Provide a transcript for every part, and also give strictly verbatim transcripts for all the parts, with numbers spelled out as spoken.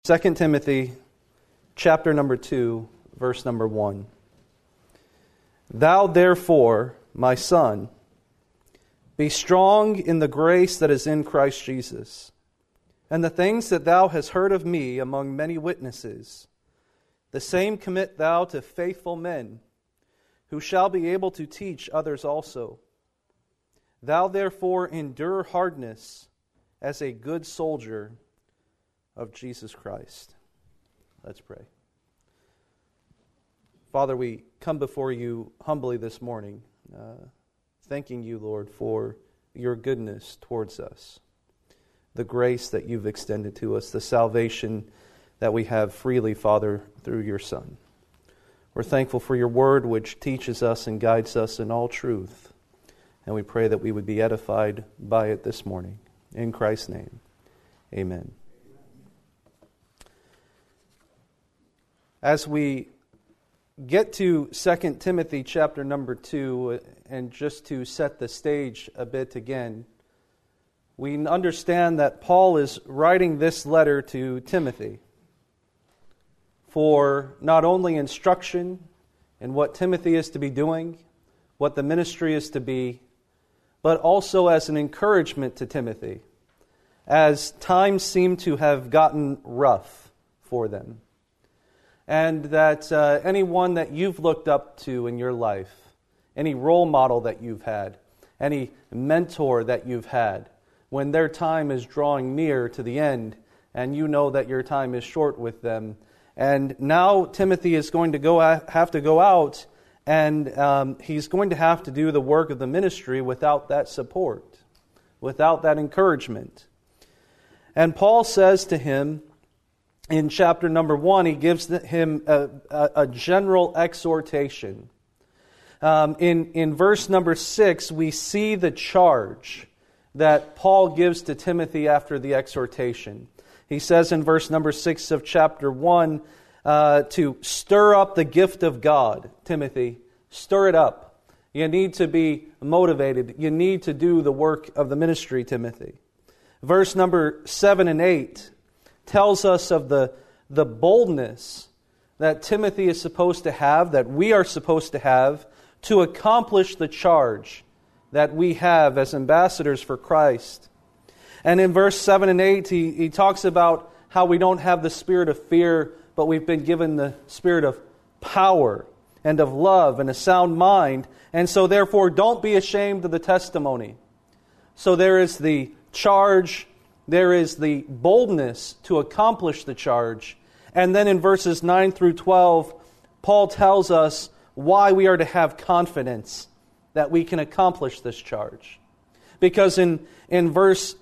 Second Timothy chapter number two, verse number one. Thou therefore, my son, be strong in the grace that is in Christ Jesus, and the things that thou hast heard of me among many witnesses, the same commit thou to faithful men, who shall be able to teach others also. Thou therefore endure hardness as a good soldier of Jesus Christ. Let's pray. Father, we come before you humbly this morning, uh, thanking you, Lord, for your goodness towards us, the grace that you've extended to us, the salvation that we have freely, Father, through your Son. We're thankful for your word, which teaches us and guides us in all truth, and we pray that we would be edified by it this morning. In Christ's name, amen. As we get to Second Timothy chapter number two, and just to set the stage a bit again, we understand that Paul is writing this letter to Timothy for not only instruction in what Timothy is to be doing, what the ministry is to be, but also as an encouragement to Timothy, as times seem to have gotten rough for them. And that uh, anyone that you've looked up to in your life, any role model that you've had, any mentor that you've had, when their time is drawing near to the end, and you know that your time is short with them, and now Timothy is going to go have to go out, and um, he's going to have to do the work of the ministry without that support, without that encouragement. And Paul says to him, in chapter number one, he gives him a, a, a general exhortation. Um, in, in verse number six, we see the charge that Paul gives to Timothy after the exhortation. He says in verse number six of chapter one, uh, to stir up the gift of God, Timothy. Stir it up. You need to be motivated. You need to do the work of the ministry, Timothy. Verse number seven and eight tells us of the, the boldness that Timothy is supposed to have, that we are supposed to have, to accomplish the charge that we have as ambassadors for Christ. And in verse seven and eight, he, he talks about how we don't have the spirit of fear, but we've been given the spirit of power and of love and a sound mind. And so therefore, don't be ashamed of the testimony. So there is the charge, there is the boldness to accomplish the charge. And then in verses nine through twelve, Paul tells us why we are to have confidence that we can accomplish this charge. Because in, in verse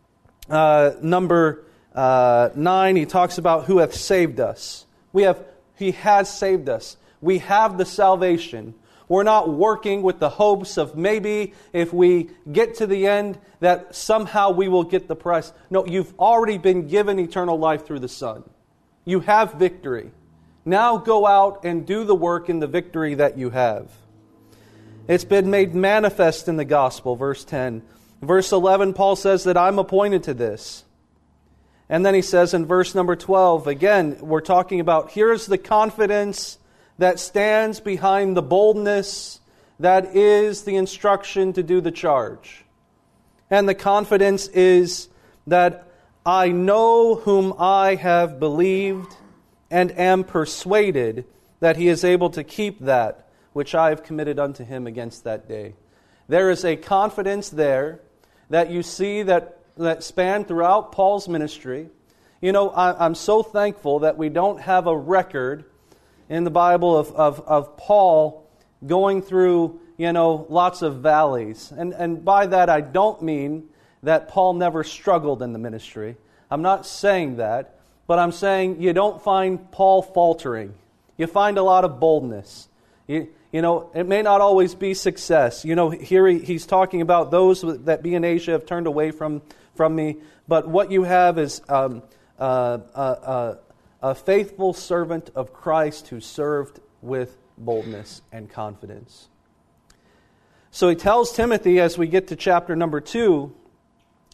uh, number uh, nine, he talks about who hath saved us. We have, he has saved us. We have the salvation. We're not working with the hopes of maybe if we get to the end that somehow we will get the prize. No, you've already been given eternal life through the Son. You have victory. Now go out and do the work in the victory that you have. It's been made manifest in the gospel, verse ten. Verse eleven, Paul says that I'm appointed to this. And then he says in verse number twelve, again, we're talking about here's the confidence that stands behind the boldness that is the instruction to do the charge. And the confidence is that I know whom I have believed and am persuaded that he is able to keep that which I have committed unto him against that day. There is a confidence there that you see that, that span throughout Paul's ministry. You know, I, I'm so thankful that we don't have a record in the Bible of, of, of Paul going through, you know, lots of valleys. And, and by that I don't mean that Paul never struggled in the ministry. I'm not saying that, but I'm saying you don't find Paul faltering. You find a lot of boldness. You, you know, it may not always be success. You know, here he, he's talking about those that be in Asia have turned away from, from me. But what you have is um, uh, uh, uh, a faithful servant of Christ who served with boldness and confidence. So he tells Timothy as we get to chapter number two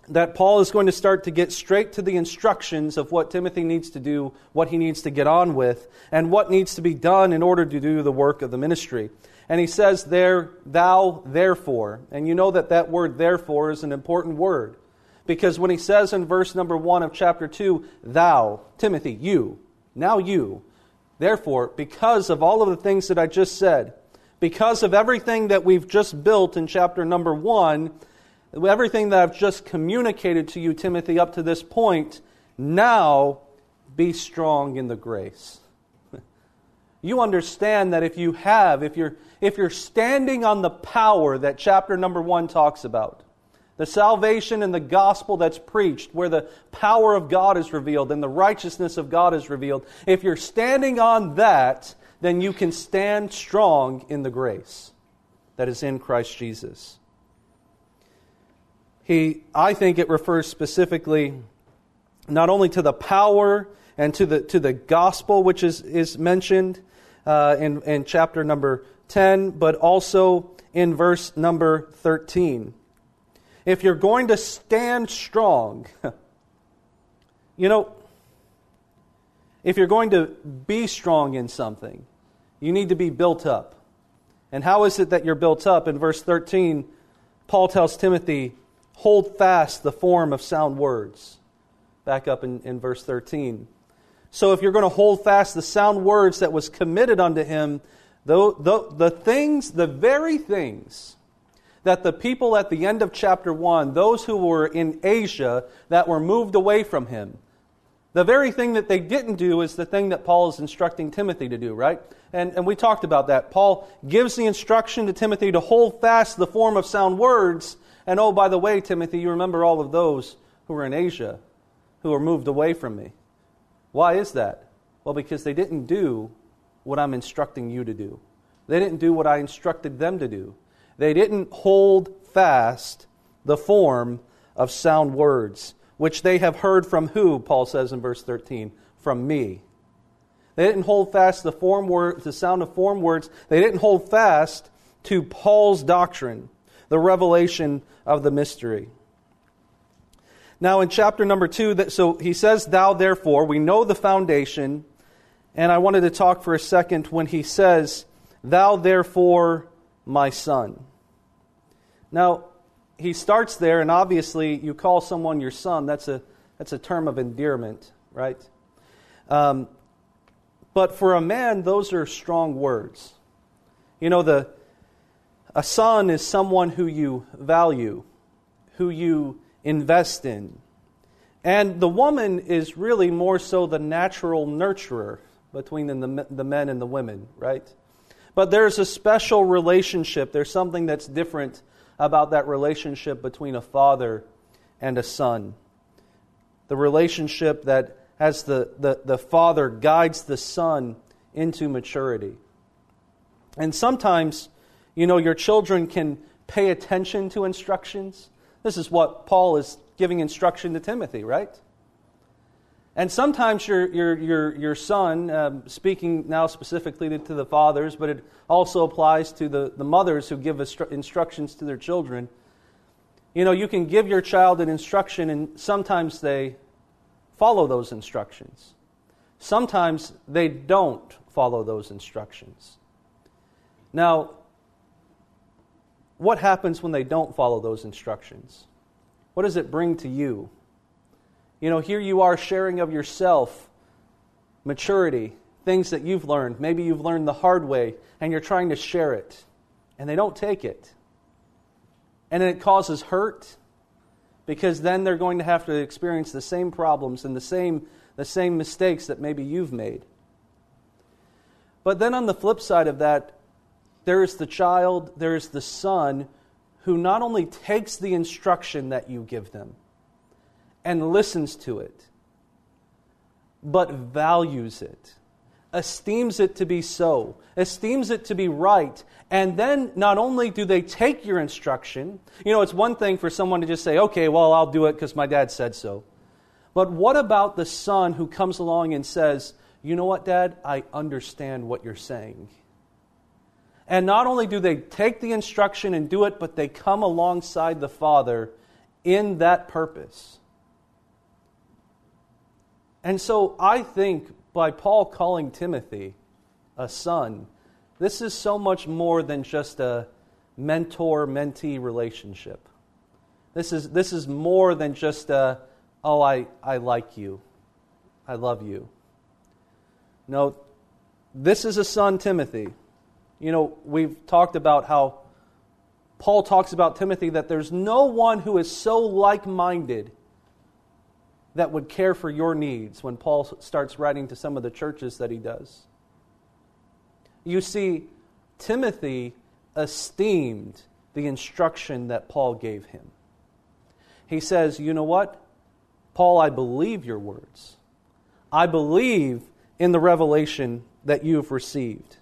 that Paul is going to start to get straight to the instructions of what Timothy needs to do, what he needs to get on with, and what needs to be done in order to do the work of the ministry. And he says there, thou therefore. And you know that that word therefore is an important word. Because when he says in verse number one of chapter two, thou, Timothy, you, now you, therefore, because of all of the things that I just said, because of everything that we've just built in chapter number one, everything that I've just communicated to you, Timothy, up to this point, now be strong in the grace. You understand that if you have, if you're, if you're standing on the power that chapter number one talks about, the salvation and the gospel that's preached, where the power of God is revealed and the righteousness of God is revealed, if you're standing on that, then you can stand strong in the grace that is in Christ Jesus. He, I think it refers specifically not only to the power and to the to the gospel which is, is mentioned uh, in, in chapter number ten, but also in verse number thirteen. If you're going to stand strong, you know, if you're going to be strong in something, you need to be built up. And how is it that you're built up? In verse thirteen, Paul tells Timothy, hold fast the form of sound words. Back up in, in verse thirteen. So if you're going to hold fast the sound words that was committed unto him, the, the, the things, the very things that the people at the end of chapter one, those who were in Asia that were moved away from him, the very thing that they didn't do is the thing that Paul is instructing Timothy to do, right? And, and we talked about that. Paul gives the instruction to Timothy to hold fast the form of sound words. And oh, by the way, Timothy, you remember all of those who were in Asia, who were moved away from me. Why is that? Well, because they didn't do what I'm instructing you to do. They didn't do what I instructed them to do. They didn't hold fast the form of sound words, which they have heard from who, Paul says in verse thirteen? From me. They didn't hold fast the form word, the sound of form words. They didn't hold fast to Paul's doctrine, the revelation of the mystery. Now in chapter number two, that, so he says, thou therefore, we know the foundation, and I wanted to talk for a second when he says, thou therefore, my son. Now, he starts there, and obviously you call someone your son, that's a that's a term of endearment, right? Um, but for a man, those are strong words. You know, the a son is someone who you value, who you invest in. And the woman is really more so the natural nurturer between the, the men and the women, right? But there's a special relationship. There's something that's different about that relationship between a father and a son. The relationship that as the, the, the father guides the son into maturity. And sometimes, you know, your children can pay attention to instructions. This is what Paul is giving instruction to Timothy, right? And sometimes your your your your son, um, speaking now specifically to, to the fathers, but it also applies to the, the mothers who give instru- instructions to their children. You know, you can give your child an instruction and sometimes they follow those instructions. Sometimes they don't follow those instructions. Now, what happens when they don't follow those instructions? What does it bring to you? You know, here you are sharing of yourself, maturity, things that you've learned. Maybe you've learned the hard way and you're trying to share it. And they don't take it. And it causes hurt because then they're going to have to experience the same problems and the same, the same mistakes that maybe you've made. But then on the flip side of that, there is the child, there is the son who not only takes the instruction that you give them and listens to it, but values it, esteems it to be so, esteems it to be right. And then not only do they take your instruction, you know, it's one thing for someone to just say, okay, well, I'll do it because my dad said so. But what about the son who comes along and says, you know what, Dad, I understand what you're saying. And not only do they take the instruction and do it, but they come alongside the father in that purpose. And so I think by Paul calling Timothy a son, this is so much more than just a mentor-mentee relationship. This is this is more than just a, oh, I, I like you. I love you. No, this is a son, Timothy. You know, we've talked about how Paul talks about Timothy that there's no one who is so like-minded that would care for your needs when Paul starts writing to some of the churches that he does. You see, Timothy esteemed the instruction that Paul gave him. He says, you know what? Paul, I believe your words. I believe in the revelation that you've received.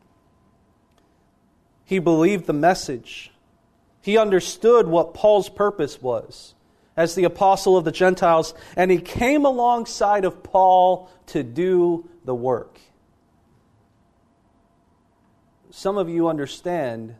He believed the message. He understood what Paul's purpose was as the apostle of the Gentiles, and he came alongside of Paul to do the work. Some of you understand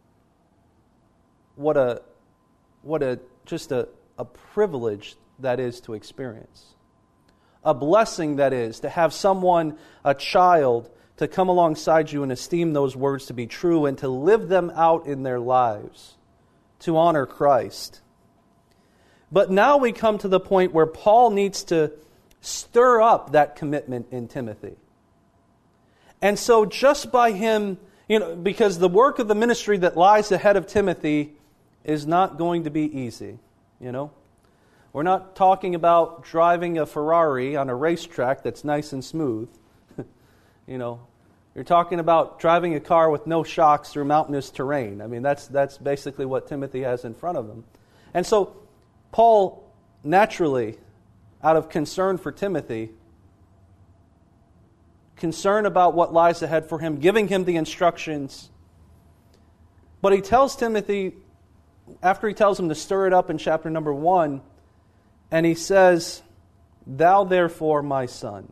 what a what a just a, a privilege that is to experience. A blessing that is to have someone, a child, to come alongside you and esteem those words to be true and to live them out in their lives to honor Christ. But now we come to the point where Paul needs to stir up that commitment in Timothy. And so just by him, you know, because the work of the ministry that lies ahead of Timothy is not going to be easy, you know. We're not talking about driving a Ferrari on a racetrack that's nice and smooth. You know, you're talking about driving a car with no shocks through mountainous terrain. I mean, that's that's basically what Timothy has in front of him. And so Paul, naturally, out of concern for Timothy, concern about what lies ahead for him, giving him the instructions. But he tells Timothy, after he tells him to stir it up in chapter number one, and he says, "Thou therefore, my son."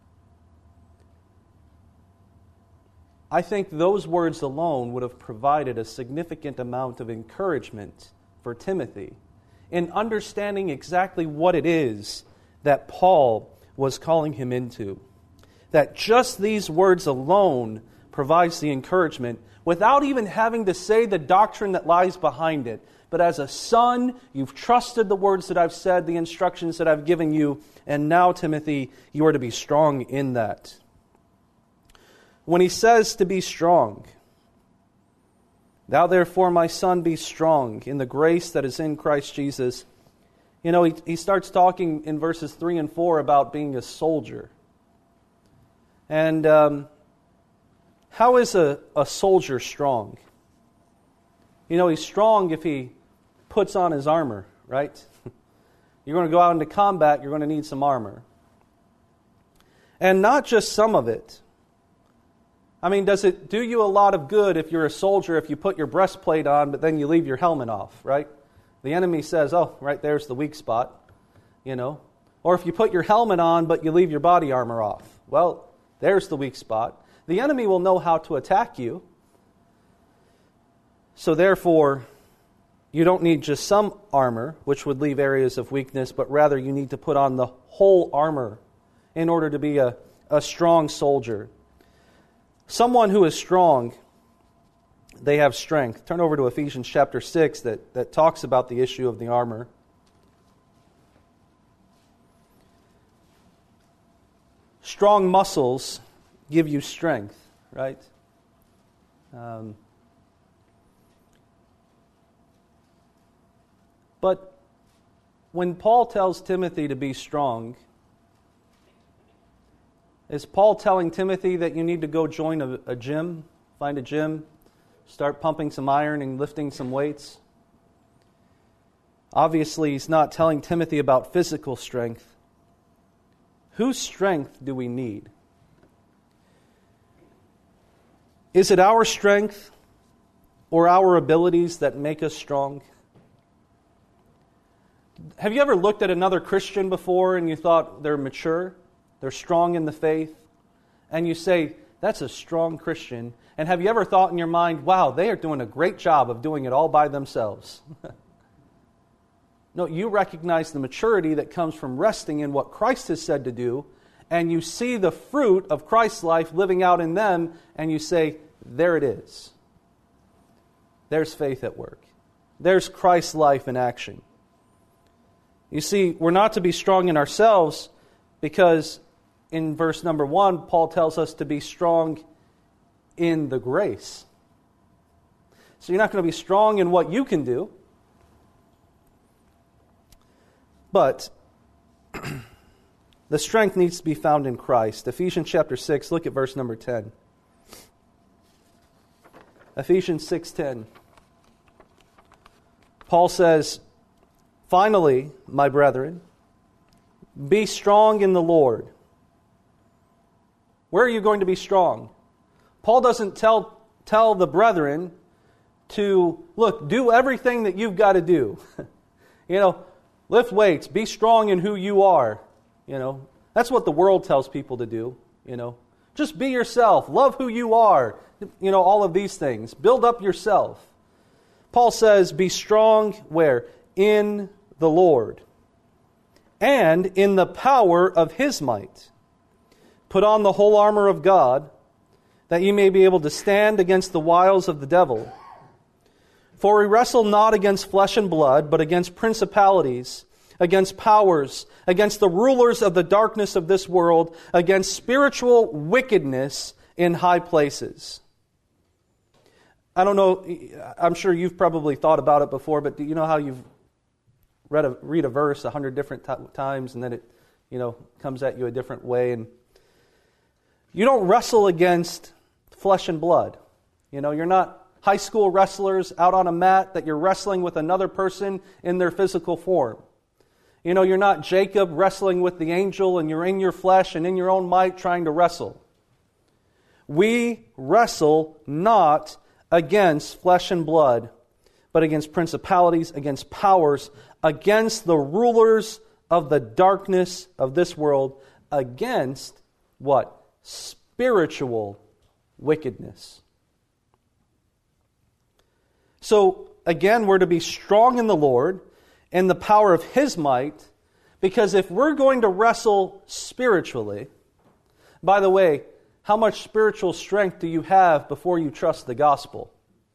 I think those words alone would have provided a significant amount of encouragement for Timothy in understanding exactly what it is that Paul was calling him into. That just these words alone provides the encouragement without even having to say the doctrine that lies behind it. But as a son, you've trusted the words that I've said, the instructions that I've given you, and now, Timothy, you are to be strong in that. When he says to be strong, "Thou therefore, my son, be strong in the grace that is in Christ Jesus." You know, he, he starts talking in verses three and four about being a soldier. And um, how is a, a soldier strong? You know, he's strong if he puts on his armor, right? You're going to go out into combat, you're going to need some armor. And not just some of it. I mean, does it do you a lot of good if you're a soldier, if you put your breastplate on, but then you leave your helmet off, right? The enemy says, oh, right there's the weak spot, you know. Or if you put your helmet on, but you leave your body armor off. Well, there's the weak spot. The enemy will know how to attack you. So therefore, you don't need just some armor, which would leave areas of weakness, but rather you need to put on the whole armor in order to be a, a strong soldier. Someone who is strong, they have strength. Turn over to Ephesians chapter six that, that talks about the issue of the armor. Strong muscles give you strength, right? Um, but when Paul tells Timothy to be strong, is Paul telling Timothy that you need to go join a, a gym, find a gym, start pumping some iron and lifting some weights? Obviously, he's not telling Timothy about physical strength. Whose strength do we need? Is it our strength or our abilities that make us strong? Have you ever looked at another Christian before and you thought they're mature? They're strong in the faith, and you say, that's a strong Christian. And have you ever thought in your mind, wow, they are doing a great job of doing it all by themselves? No, you recognize the maturity that comes from resting in what Christ has said to do, and you see the fruit of Christ's life living out in them, and you say, there it is. There's faith at work. There's Christ's life in action. You see, we're not to be strong in ourselves because in verse number one, Paul tells us to be strong in the grace. So you're not going to be strong in what you can do, but the strength needs to be found in Christ. Ephesians chapter six, look at verse number ten. Ephesians six ten. Paul says, finally, my brethren, be strong in the Lord. Where are you going to be strong? Paul doesn't tell, tell the brethren to, look, do everything that you've got to do. You know, lift weights, be strong in who you are. You know, that's what the world tells people to do, you know. Just be yourself, love who you are, you know, all of these things. Build up yourself. Paul says, be strong where? In the Lord. And in the power of His might. Put on the whole armor of God, that ye may be able to stand against the wiles of the devil. For we wrestle not against flesh and blood, but against principalities, against powers, against the rulers of the darkness of this world, against spiritual wickedness in high places. I don't know, I'm sure you've probably thought about it before, but do you know how you've read a, read a verse a hundred different t- times and then it, you know, comes at you a different way? And you don't wrestle against flesh and blood. You know, you're not high school wrestlers out on a mat that you're wrestling with another person in their physical form. You know, you're not Jacob wrestling with the angel and you're in your flesh and in your own might trying to wrestle. We wrestle not against flesh and blood, but against principalities, against powers, against the rulers of the darkness of this world, against what? Spiritual wickedness. So, again, we're to be strong in the Lord and the power of His might, because if we're going to wrestle spiritually, by the way, how much spiritual strength do you have before you trust the gospel?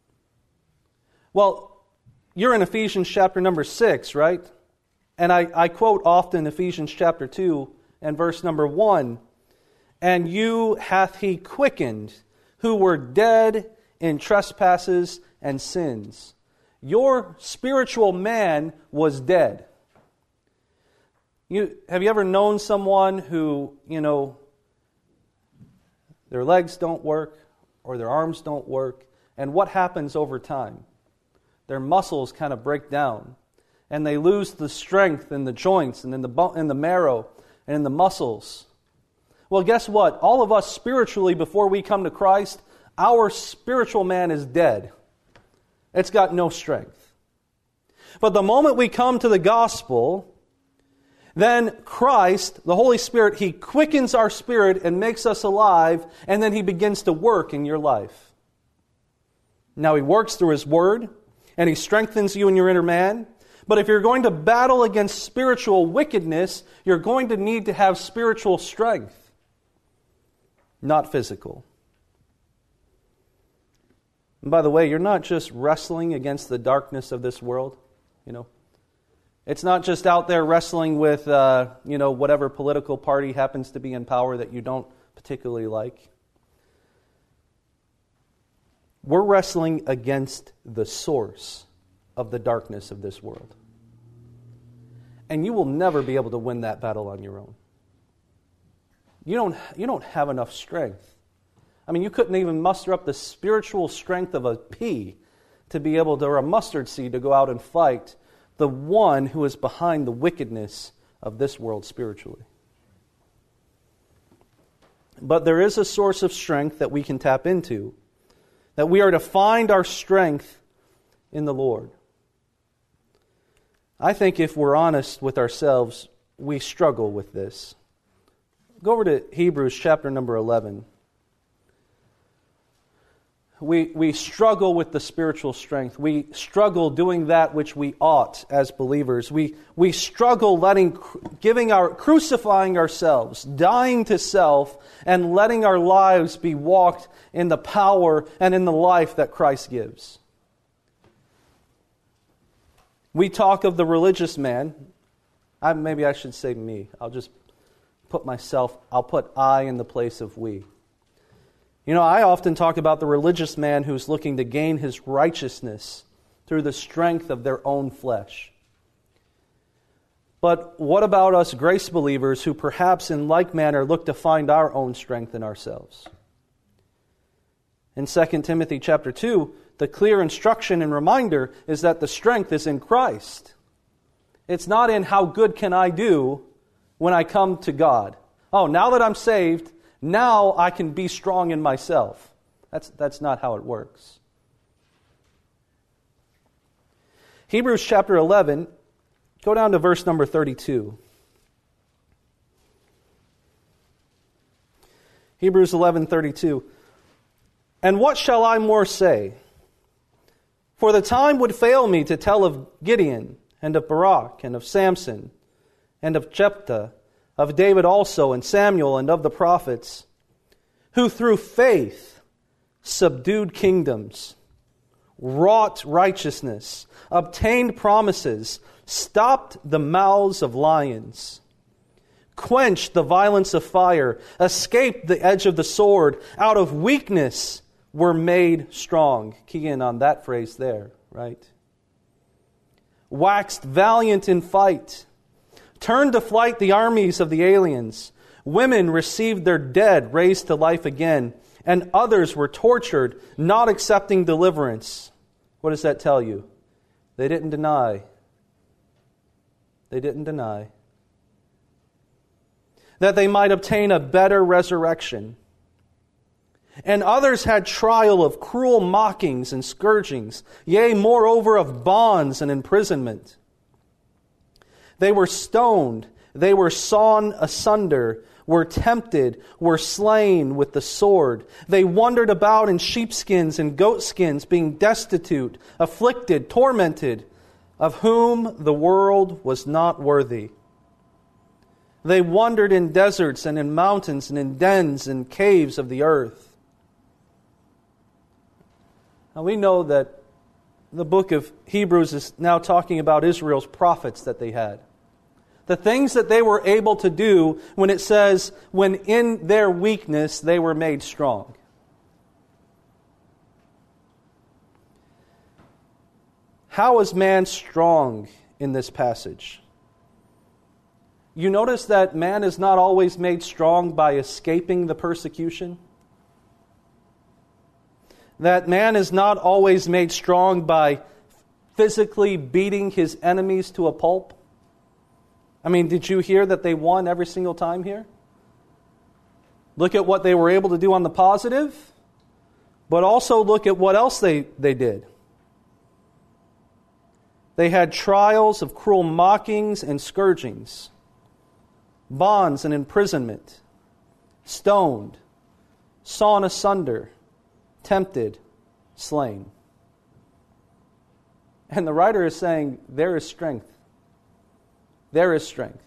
Well, you're in Ephesians chapter number six, right? And I, I quote often Ephesians chapter two and verse number one. And you hath He quickened, who were dead in trespasses and sins. Your spiritual man was dead. You, have you ever known someone who, you know, their legs don't work or their arms don't work, and what happens over time? Their muscles kind of break down, and they lose the strength in the joints and in the bu- in the marrow and in the muscles. Well, guess what? All of us spiritually, before we come to Christ, our spiritual man is dead. It's got no strength. But the moment we come to the gospel, then Christ, the Holy Spirit, He quickens our spirit and makes us alive, and then He begins to work in your life. Now He works through His Word, and He strengthens you in your inner man. But if you're going to battle against spiritual wickedness, you're going to need to have spiritual strength, not physical. And by the way, you're not just wrestling against the darkness of this world, you know. It's not just out there wrestling with, uh, you know, whatever political party happens to be in power that you don't particularly like. We're wrestling against the source of the darkness of this world. And you will never be able to win that battle on your own. You don't, you don't have enough strength. I mean, you couldn't even muster up the spiritual strength of a pea to be able to, or a mustard seed, to go out and fight the one who is behind the wickedness of this world spiritually. But there is a source of strength that we can tap into, that we are to find our strength in the Lord. I think if we're honest with ourselves, we struggle with this. Go over to Hebrews chapter number eleven. We, we struggle with the spiritual strength. We struggle doing that which we ought as believers. We, we struggle letting, giving our, crucifying ourselves, dying to self, and letting our lives be walked in the power and in the life that Christ gives. We talk of the religious man. I, maybe I should say me. I'll just put myself, I'll put I in the place of we. You know, I often talk about the religious man who's looking to gain his righteousness through the strength of their own flesh. But what about us grace believers who perhaps in like manner look to find our own strength in ourselves? In Second Timothy chapter two, the clear instruction and reminder is that the strength is in Christ. It's not in how good can I do when I come to God. Oh, now that I'm saved, now I can be strong in myself. That's, that's not how it works. Hebrews chapter eleven, go down to verse number thirty-two. Hebrews eleven thirty-two. And what shall I more say? For the time would fail me to tell of Gideon, and of Barak, and of Samson, and of Jephthah, of David also, and Samuel, and of the prophets, who through faith subdued kingdoms, wrought righteousness, obtained promises, stopped the mouths of lions, quenched the violence of fire, escaped the edge of the sword, out of weakness were made strong. Key in on that phrase there, right? Waxed valiant in fight, turned to flight the armies of the aliens. Women received their dead raised to life again, and others were tortured, not accepting deliverance. What does that tell you? They didn't deny. They didn't deny. That they might obtain a better resurrection. And others had trial of cruel mockings and scourgings, yea, moreover of bonds and imprisonment. They were stoned, they were sawn asunder, were tempted, were slain with the sword. They wandered about in sheepskins and goatskins, being destitute, afflicted, tormented, of whom the world was not worthy. They wandered in deserts and in mountains and in dens and caves of the earth. Now we know that the book of Hebrews is now talking about Israel's prophets that they had. The things that they were able to do when it says, when in their weakness they were made strong. How is man strong in this passage? You notice that man is not always made strong by escaping the persecution. That man is not always made strong by physically beating his enemies to a pulp. I mean, did you hear that they won every single time here? Look at what they were able to do on the positive, but also look at what else they, they did. They had trials of cruel mockings and scourgings, bonds and imprisonment, stoned, sawn asunder, tempted, slain. And the writer is saying, there is strength. There is strength.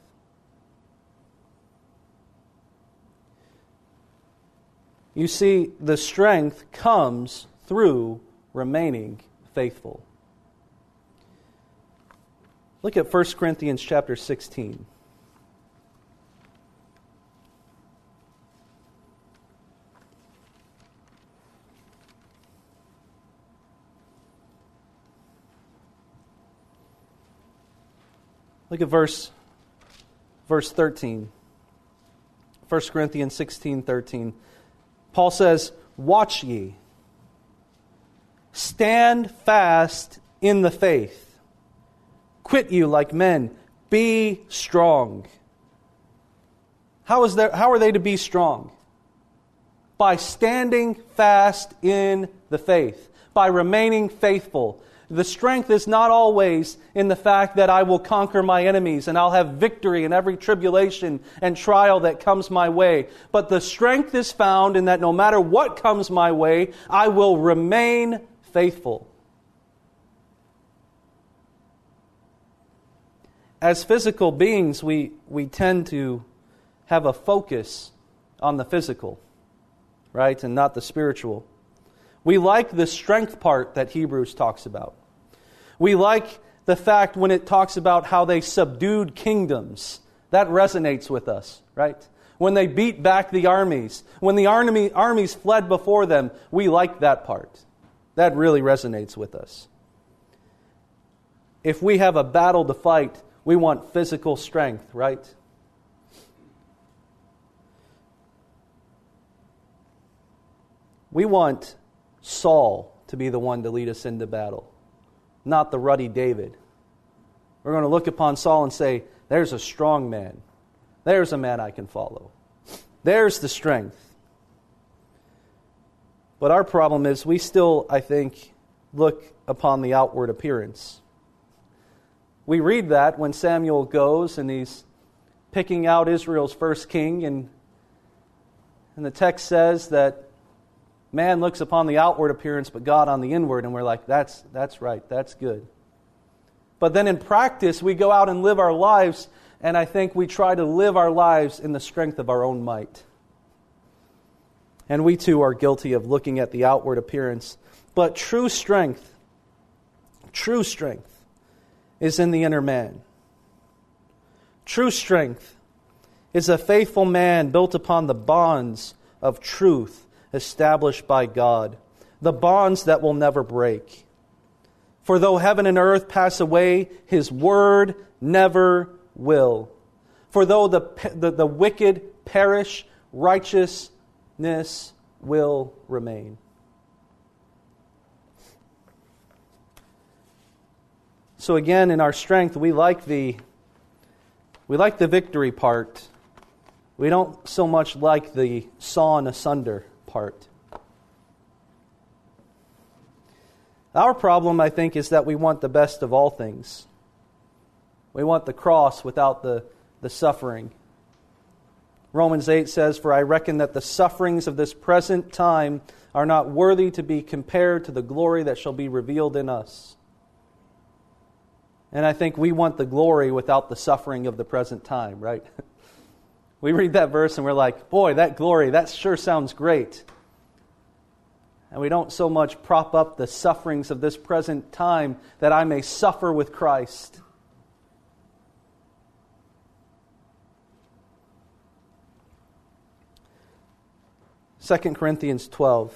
You see, the strength comes through remaining faithful. Look at First Corinthians chapter sixteen. Look at verse, verse thirteen. First Corinthians sixteen, thirteen. Paul says, watch ye. Stand fast in the faith. Quit you like men. Be strong. How is there, how are they to be strong? By standing fast in the faith. By remaining faithful. The strength is not always in the fact that I will conquer my enemies and I'll have victory in every tribulation and trial that comes my way. But the strength is found in that no matter what comes my way, I will remain faithful. As physical beings, we, we tend to have a focus on the physical, right, and not the spiritual. We like the strength part that Hebrews talks about. We like the fact when it talks about how they subdued kingdoms. That resonates with us, right? When they beat back the armies, when the army, armies fled before them, we like that part. That really resonates with us. If we have a battle to fight, we want physical strength, right? We want Saul to be the one to lead us into battle, not the ruddy David. We're going to look upon Saul and say, there's a strong man. There's a man I can follow. There's the strength. But our problem is we still, I think, look upon the outward appearance. We read that when Samuel goes and he's picking out Israel's first king, and, and the text says that man looks upon the outward appearance, but God on the inward, and we're like, that's that's right, that's good. But then in practice, we go out and live our lives, and I think we try to live our lives in the strength of our own might. And we too are guilty of looking at the outward appearance. But true strength, true strength is in the inner man. True strength is a faithful man built upon the bonds of truth established by God, the bonds that will never break. For though heaven and earth pass away, His word never will. For though the, the, the wicked perish, righteousness will remain. So again, in our strength, we like the we like the victory part. We don't so much like the sawn asunder part. Our problem, I think, is that we want the best of all things. We want the cross without the, the suffering. Romans eight says, "For I reckon that the sufferings of this present time are not worthy to be compared to the glory that shall be revealed in us." And I think we want the glory without the suffering of the present time, right? We read that verse and we're like, boy, that glory, that sure sounds great. And we don't so much prop up the sufferings of this present time that I may suffer with Christ. Second Corinthians twelve.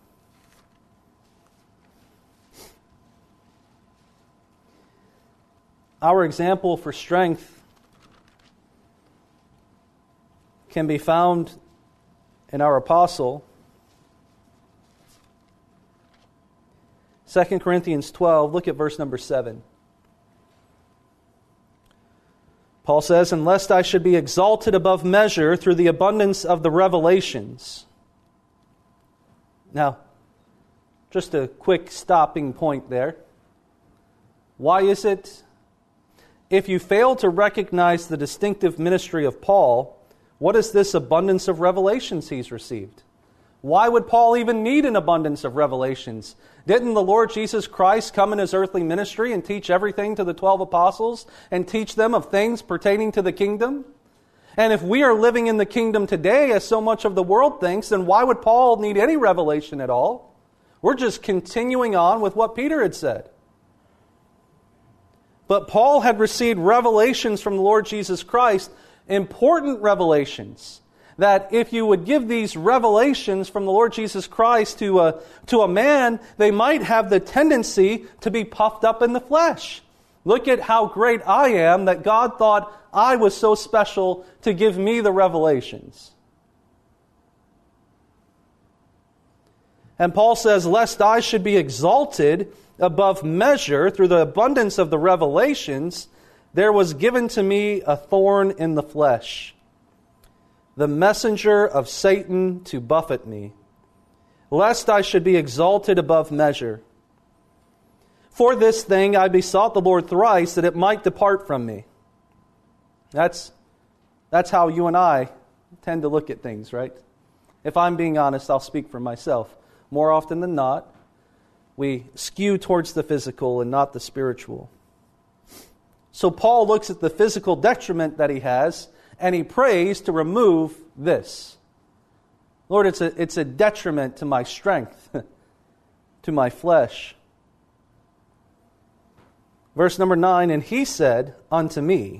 Our example for strength can be found in our apostle. Second Corinthians twelve, look at verse number seven. Paul says, "And lest I should be exalted above measure through the abundance of the revelations." Now, just a quick stopping point there. Why is it, if you fail to recognize the distinctive ministry of Paul, what is this abundance of revelations he's received? Why would Paul even need an abundance of revelations? Didn't the Lord Jesus Christ come in His earthly ministry and teach everything to the twelve apostles and teach them of things pertaining to the kingdom? And if we are living in the kingdom today, as so much of the world thinks, then why would Paul need any revelation at all? We're just continuing on with what Peter had said. But Paul had received revelations from the Lord Jesus Christ, important revelations, that if you would give these revelations from the Lord Jesus Christ to a, to a man, they might have the tendency to be puffed up in the flesh. Look at how great I am that God thought I was so special to give me the revelations. And Paul says, "Lest I should be exalted above measure through the abundance of the revelations, there was given to me a thorn in the flesh, the messenger of Satan to buffet me, lest I should be exalted above measure. For this thing I besought the Lord thrice, that it might depart from me. That's, that's how you and I tend to look at things, right? If I'm being honest, I'll speak for myself. More often than not, we skew towards the physical and not the spiritual. So Paul looks at the physical detriment that he has, and he prays to remove this. Lord, it's a, it's a detriment to my strength, to my flesh. Verse number nine, and he said unto me,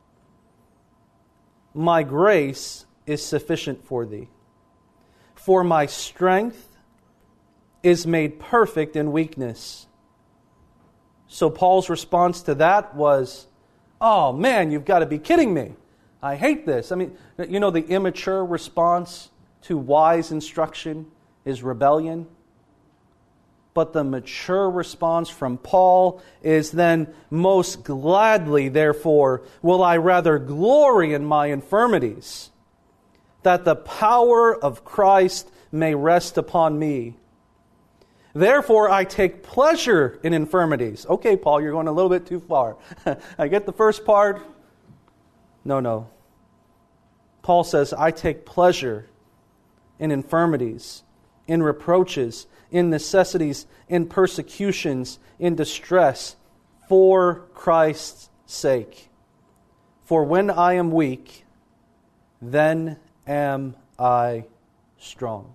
my grace is sufficient for thee, for my strength is made perfect in weakness. So Paul's response to that was, oh man, you've got to be kidding me. I hate this. I mean, you know, the immature response to wise instruction is rebellion. But the mature response from Paul is then, most gladly, therefore, will I rather glory in my infirmities, that the power of Christ may rest upon me. Therefore, I take pleasure in infirmities. Okay, Paul, you're going a little bit too far. I get the first part. No, no. Paul says, I take pleasure in infirmities, in reproaches, in necessities, in persecutions, in distress, for Christ's sake. For when I am weak, then am I strong.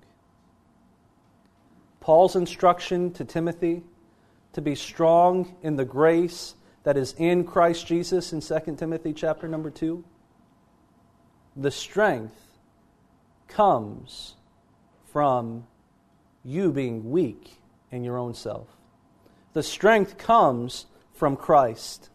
Paul's instruction to Timothy to be strong in the grace that is in Christ Jesus in Second Timothy chapter number two. The strength comes from you being weak in your own self. The strength comes from Christ.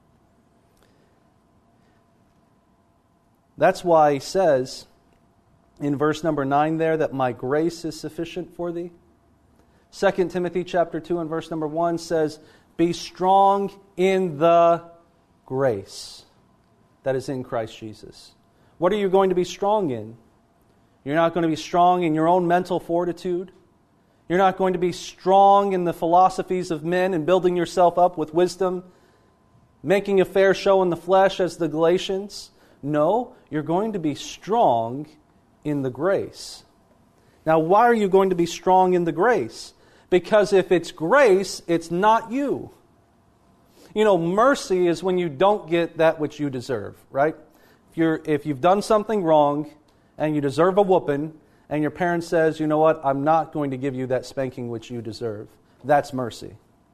That's why he says in verse number nine there that my grace is sufficient for thee. Second Timothy chapter two and verse number one says, be strong in the grace that is in Christ Jesus. What are you going to be strong in? You're not going to be strong in your own mental fortitude. You're not going to be strong in the philosophies of men and building yourself up with wisdom, making a fair show in the flesh as the Galatians. No, you're going to be strong in the grace. Now, why are you going to be strong in the grace? Because if it's grace, it's not you. You know, mercy is when you don't get that which you deserve, right? If you're if you've done something wrong and you deserve a whooping, and your parent says, you know what, I'm not going to give you that spanking which you deserve. That's mercy.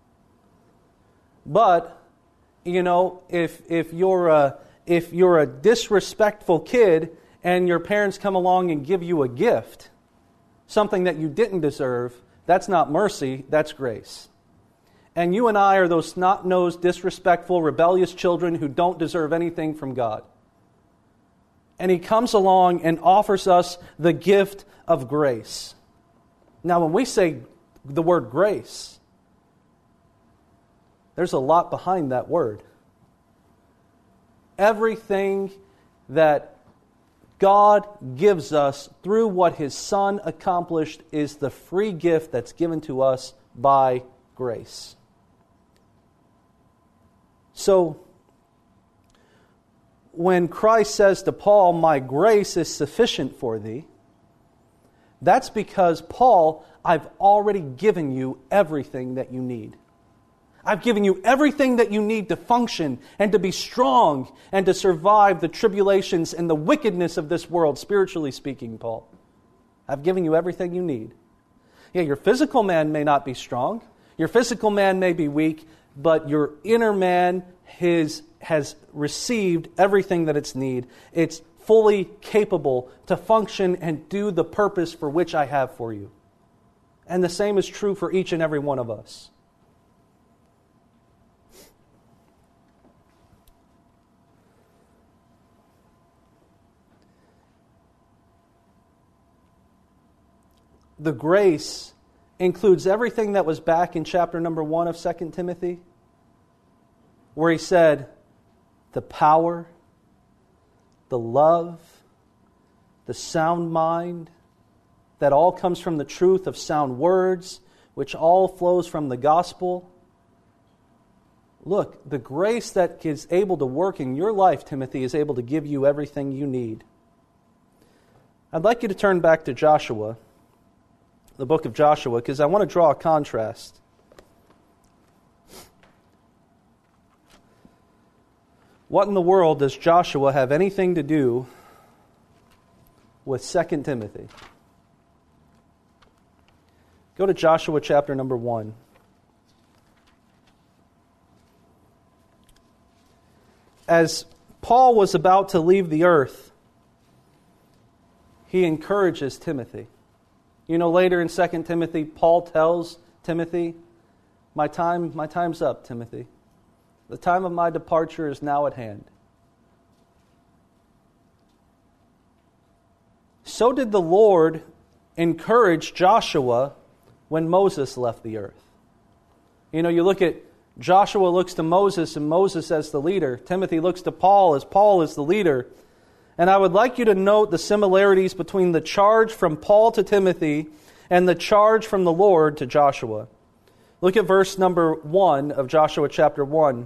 But, you know, if if you're a if you're a disrespectful kid and your parents come along and give you a gift, something that you didn't deserve, that's not mercy, that's grace. And you and I are those snot-nosed, disrespectful, rebellious children who don't deserve anything from God. And He comes along and offers us the gift of grace. Now, when we say the word grace, there's a lot behind that word. Everything that God gives us through what His Son accomplished is the free gift that's given to us by grace. So, when Christ says to Paul, my grace is sufficient for thee, that's because, Paul, I've already given you everything that you need. I've given you everything that you need to function and to be strong and to survive the tribulations and the wickedness of this world, spiritually speaking, Paul. I've given you everything you need. Yeah, your physical man may not be strong. Your physical man may be weak, but your inner man his, has received everything that it's need. It's fully capable to function and do the purpose for which I have for you. And the same is true for each and every one of us. The grace includes everything that was back in chapter number one of Second Timothy, where he said, the power, the love, the sound mind, that all comes from the truth of sound words, which all flows from the gospel. Look, the grace that is able to work in your life, Timothy, is able to give you everything you need. I'd like you to turn back to Joshua, the book of Joshua, because I want to draw a contrast. What in the world does Joshua have anything to do with Second Timothy? Go to Joshua chapter number one. As Paul was about to leave the earth, he encourages Timothy. You know, later in Second Timothy, Paul tells Timothy, my time, my time's up, Timothy. The time of my departure is now at hand. So did the Lord encourage Joshua when Moses left the earth. You know, you look at Joshua looks to Moses and Moses as the leader. Timothy looks to Paul as Paul is the leader. And I would like you to note the similarities between the charge from Paul to Timothy and the charge from the Lord to Joshua. Look at verse number one of Joshua chapter one.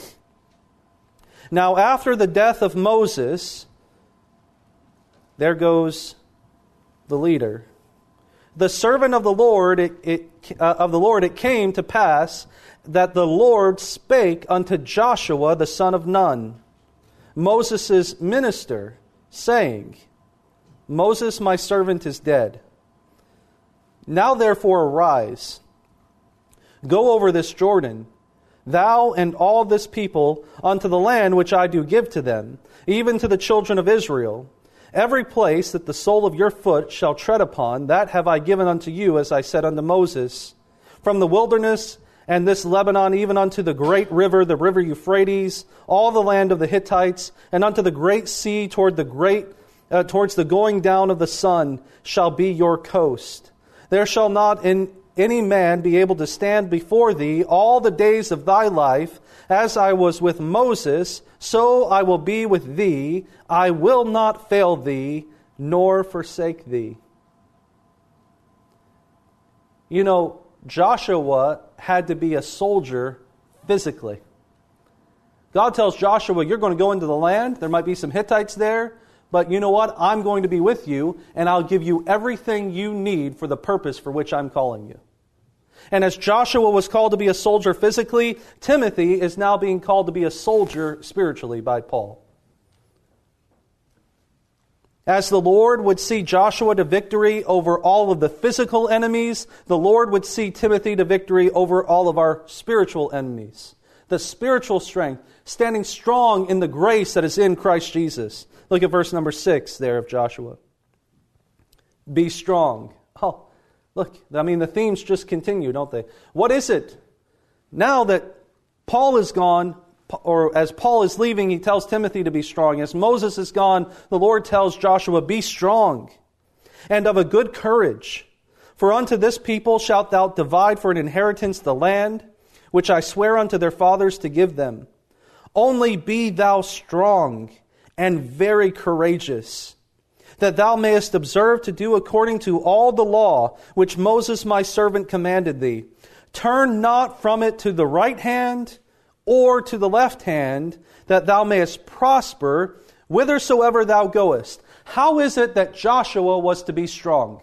Now after the death of Moses, there goes the leader. The servant of the Lord, it, it, uh, of the Lord, it came to pass that the Lord spake unto Joshua the son of Nun, Moses' minister, saying, Moses my servant is dead. Now therefore arise, go over this Jordan, thou and all this people, unto the land which I do give to them, even to the children of Israel. Every place that the sole of your foot shall tread upon, that have I given unto you, as I said unto Moses, from the wilderness and this Lebanon, even unto the great river, the river Euphrates, all the land of the Hittites, and unto the great sea toward the great, uh, towards the going down of the sun, shall be your coast. There shall not in any man be able to stand before thee all the days of thy life. As I was with Moses, so I will be with thee. I will not fail thee, nor forsake thee. You know, Joshua had to be a soldier physically. God tells Joshua, you're going to go into the land. There might be some Hittites there. But you know what? I'm going to be with you, and I'll give you everything you need for the purpose for which I'm calling you. And as Joshua was called to be a soldier physically, Timothy is now being called to be a soldier spiritually by Paul. As the Lord would see Joshua to victory over all of the physical enemies, the Lord would see Timothy to victory over all of our spiritual enemies. The spiritual strength, standing strong in the grace that is in Christ Jesus. Look at verse number six there of Joshua. Be strong. Oh, look, I mean, the themes just continue, don't they? What is it? Now that Paul is gone, or as Paul is leaving, he tells Timothy to be strong. As Moses is gone, the Lord tells Joshua, be strong and of a good courage. For unto this people shalt thou divide for an inheritance the land, which I swear unto their fathers to give them. Only be thou strong and very courageous, that thou mayest observe to do according to all the law which Moses my servant commanded thee. Turn not from it to the right hand or to the left hand, that thou mayest prosper whithersoever thou goest. How is it that Joshua was to be strong?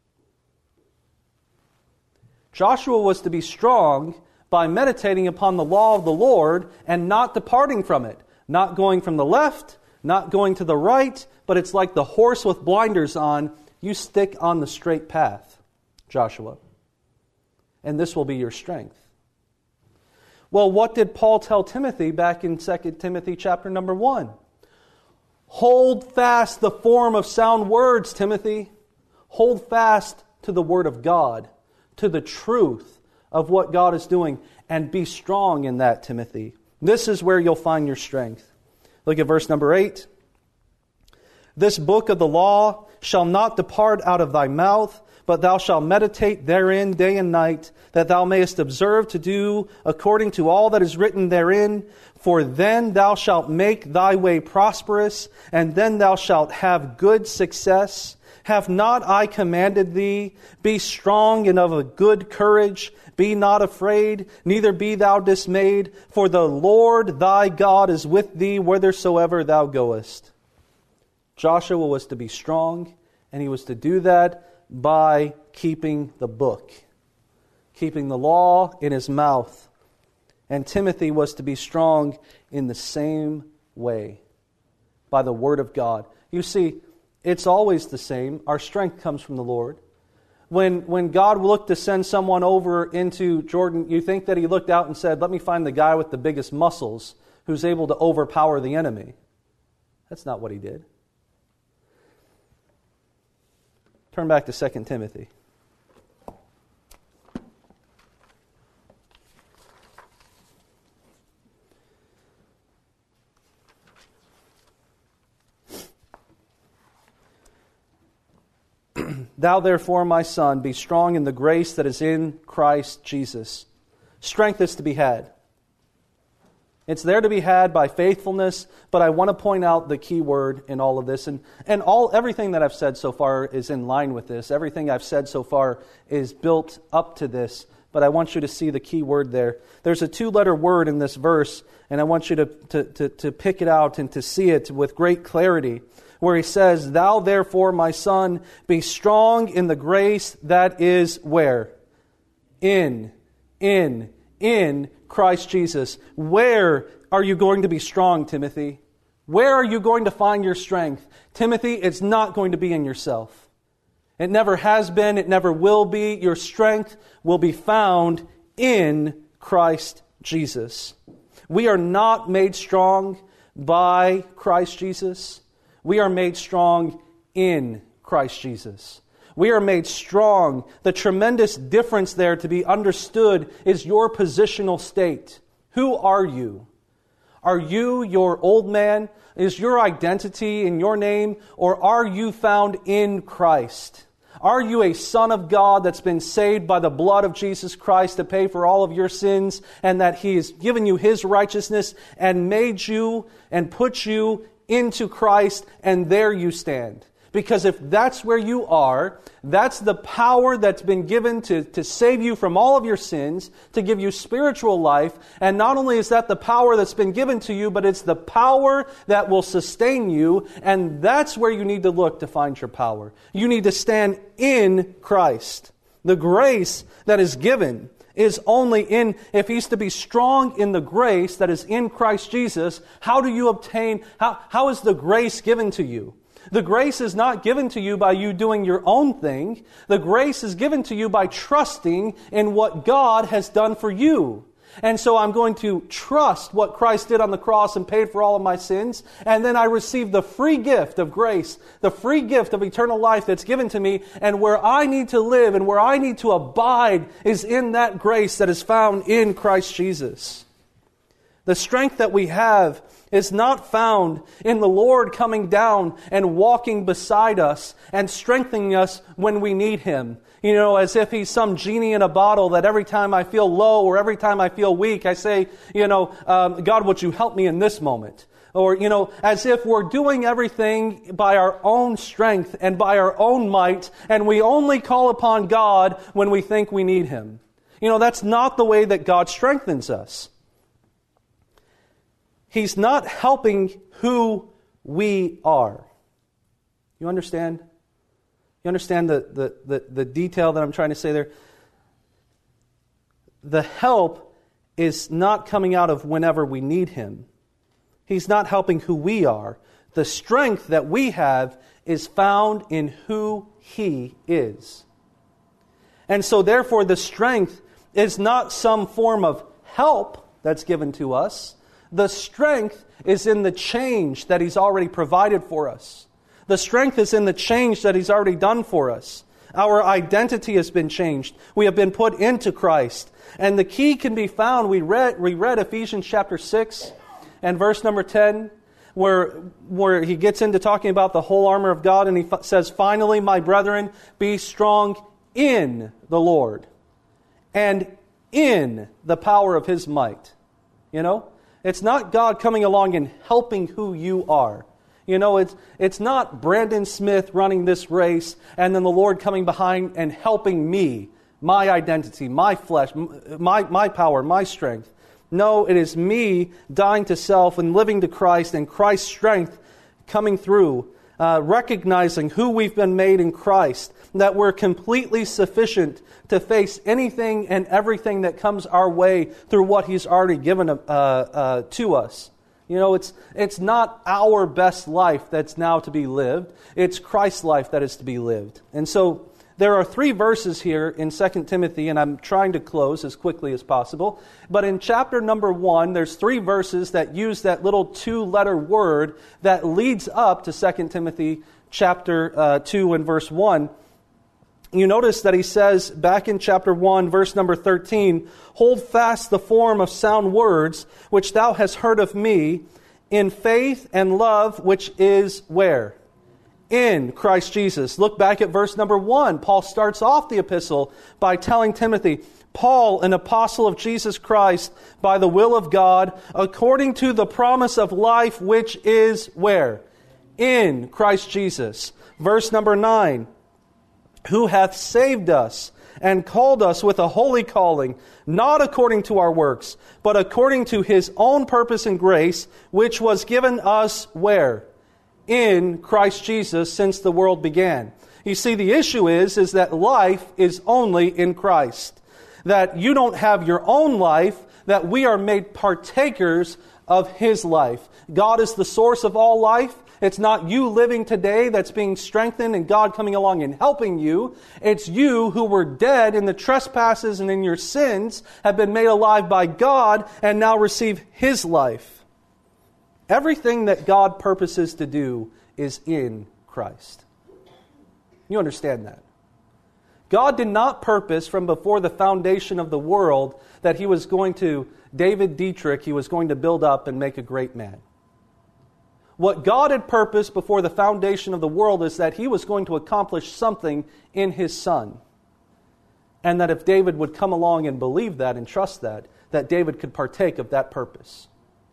Joshua was to be strong by meditating upon the law of the Lord and not departing from it. Not going from the left, not going to the right, but it's like the horse with blinders on. You stick on the straight path, Joshua. And this will be your strength. Well, what did Paul tell Timothy back in Second Timothy chapter number one? Hold fast the form of sound words, Timothy. Hold fast to the word of God, to the truth of what God is doing, and be strong in that, Timothy. This is where you'll find your strength. Look at verse number eight. This book of the law shall not depart out of thy mouth, but thou shalt meditate therein day and night, that thou mayest observe to do according to all that is written therein. For then thou shalt make thy way prosperous, and then thou shalt have good success. Have not I commanded thee? Be strong and of a good courage. Be not afraid, neither be thou dismayed. For the Lord thy God is with thee whithersoever thou goest. Joshua was to be strong, and he was to do that by keeping the book, keeping the law in his mouth. And Timothy was to be strong in the same way, by the Word of God. You see, it's always the same. Our strength comes from the Lord. When, when God looked to send someone over into Jordan, you think that He looked out and said, let me find the guy with the biggest muscles who's able to overpower the enemy. That's not what He did. Turn back to Second Timothy. Thou therefore, my son, be strong in the grace that is in Christ Jesus. Strength is to be had. It's there to be had by faithfulness, but I want to point out the key word in all of this. And, and all everything that I've said so far is in line with this. Everything I've said so far is built up to this, but I want you to see the key word there. There's a two-letter word in this verse, and I want you to, to, to, to pick it out and to see it with great clarity, where he says, Thou therefore, my son, be strong in the grace that is where? In, in, in Christ Jesus. Where are you going to be strong, Timothy? Where are you going to find your strength? Timothy, it's not going to be in yourself. It never has been, it never will be. Your strength will be found in Christ Jesus. We are not made strong by Christ Jesus. We are made strong in Christ Jesus. We are made strong. The tremendous difference there to be understood is your positional state. Who are you? Are you your old man? Is your identity in your name? Or are you found in Christ? Are you a son of God that's been saved by the blood of Jesus Christ to pay for all of your sins, and that He has given you His righteousness and made you and put you into Christ, and there you stand? Because if that's where you are, that's the power that's been given to, to save you from all of your sins, to give you spiritual life. And not only is that the power that's been given to you, but it's the power that will sustain you. And that's where you need to look to find your power. You need to stand in Christ. The grace that is given is only in, if he's to be strong in the grace that is in Christ Jesus, how do you obtain, how, how is the grace given to you? The grace is not given to you by you doing your own thing. The grace is given to you by trusting in what God has done for you. And so I'm going to trust what Christ did on the cross and paid for all of my sins. And then I receive the free gift of grace, the free gift of eternal life that's given to me. And where I need to live and where I need to abide is in that grace that is found in Christ Jesus. The strength that we have is not found in the Lord coming down and walking beside us and strengthening us when we need Him. You know, as if He's some genie in a bottle that every time I feel low or every time I feel weak, I say, you know, um, God, would you help me in this moment? Or, you know, as if we're doing everything by our own strength and by our own might, and we only call upon God when we think we need Him. You know, that's not the way that God strengthens us. He's not helping who we are. You understand? You understand the, the, the, the detail that I'm trying to say there? The help is not coming out of whenever we need Him. He's not helping who we are. The strength that we have is found in who He is. And so therefore the strength is not some form of help that's given to us. The strength is in the change that He's already provided for us. The strength is in the change that He's already done for us. Our identity has been changed. We have been put into Christ. And the key can be found. We read, we read Ephesians chapter six and verse number ten, where, where he gets into talking about the whole armor of God. And he f- says, finally, my brethren, be strong in the Lord and in the power of His might. You know? It's not God coming along and helping who you are. You know, it's it's not Brandon Smith running this race and then the Lord coming behind and helping me, my identity, my flesh, my, my power, my strength. No, it is me dying to self and living to Christ and Christ's strength coming through, uh, recognizing who we've been made in Christ, that we're completely sufficient to face anything and everything that comes our way through what He's already given uh, uh, to us. You know, it's it's not our best life that's now to be lived. It's Christ's life that is to be lived. And so there are three verses here in Second Timothy, and I'm trying to close as quickly as possible. But in chapter number one, there's three verses that use that little two-letter word that leads up to Second Timothy chapter uh, two and verse one. You notice that he says back in chapter one, verse number thirteen, "Hold fast the form of sound words, which thou hast heard of me, in faith and love, which is" where? In Christ Jesus. Look back at verse number one. Paul starts off the epistle by telling Timothy, "Paul, an apostle of Jesus Christ, by the will of God, according to the promise of life, which is" where? In Christ Jesus. Verse number nine, "Who hath saved us and called us with a holy calling, not according to our works, but according to His own purpose and grace, which was given us" where? In Christ Jesus, since the world began. You see, the issue is, is that life is only in Christ. That you don't have your own life, that we are made partakers of His life. God is the source of all life. It's not you living today that's being strengthened and God coming along and helping you. It's you who were dead in the trespasses and in your sins, have been made alive by God and now receive His life. Everything that God purposes to do is in Christ. You understand that? God did not purpose from before the foundation of the world that He was going to, David Dietrich, He was going to build up and make a great man. What God had purposed before the foundation of the world is that He was going to accomplish something in His Son. And that if David would come along and believe that and trust that, that David could partake of that purpose.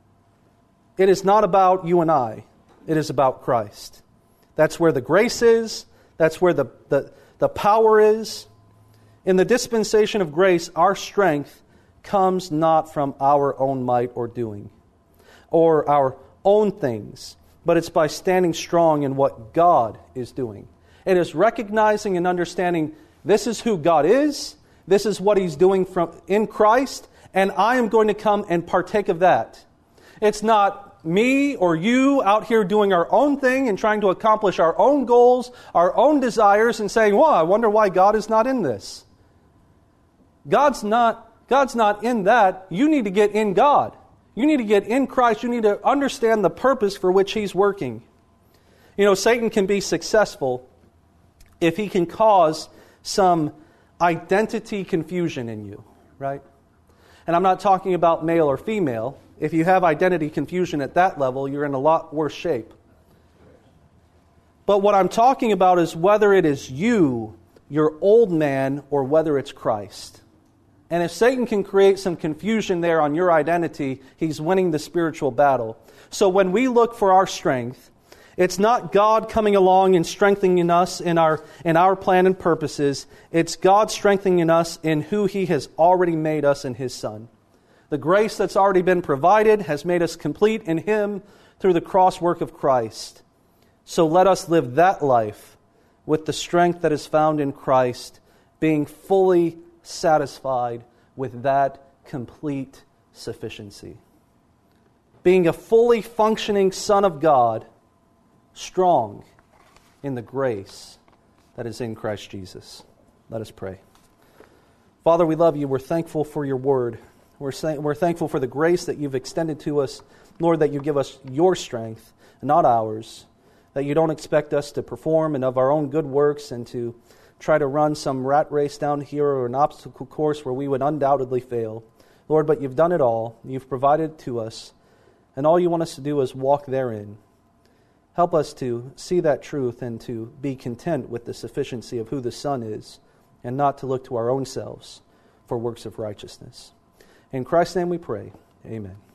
It is not about you and I. It is about Christ. That's where the grace is. That's where the, the, the power is. In the dispensation of grace, our strength comes not from our own might or doing, or our own things, but it's by standing strong in what God is doing. It is recognizing and understanding this is who God is, this is what He's doing from in Christ, and I am going to come and partake of that. It's not me or you out here doing our own thing and trying to accomplish our own goals, our own desires, and saying, well, I wonder why God is not in this. God's not, God's not in that. You need to get in God. You need to get in Christ. You need to understand the purpose for which He's working. You know, Satan can be successful if he can cause some identity confusion in you, right? And I'm not talking about male or female. If you have identity confusion at that level, you're in a lot worse shape. But what I'm talking about is whether it is you, your old man, or whether it's Christ. And if Satan can create some confusion there on your identity, he's winning the spiritual battle. So when we look for our strength, it's not God coming along and strengthening us in our in our plan and purposes. It's God strengthening us in who He has already made us in His Son. The grace that's already been provided has made us complete in Him through the cross work of Christ. So let us live that life with the strength that is found in Christ, being fully satisfied with that complete sufficiency. Being a fully functioning Son of God, strong in the grace that is in Christ Jesus. Let us pray. Father, we love You. We're thankful for Your word. We're, say, we're thankful for the grace that You've extended to us. Lord, that You give us Your strength, not ours. That You don't expect us to perform and of our own good works and to try to run some rat race down here or an obstacle course where we would undoubtedly fail. Lord, but You've done it all. You've provided it to us. And all You want us to do is walk therein. Help us to see that truth and to be content with the sufficiency of who the Son is and not to look to our own selves for works of righteousness. In Christ's name we pray. Amen.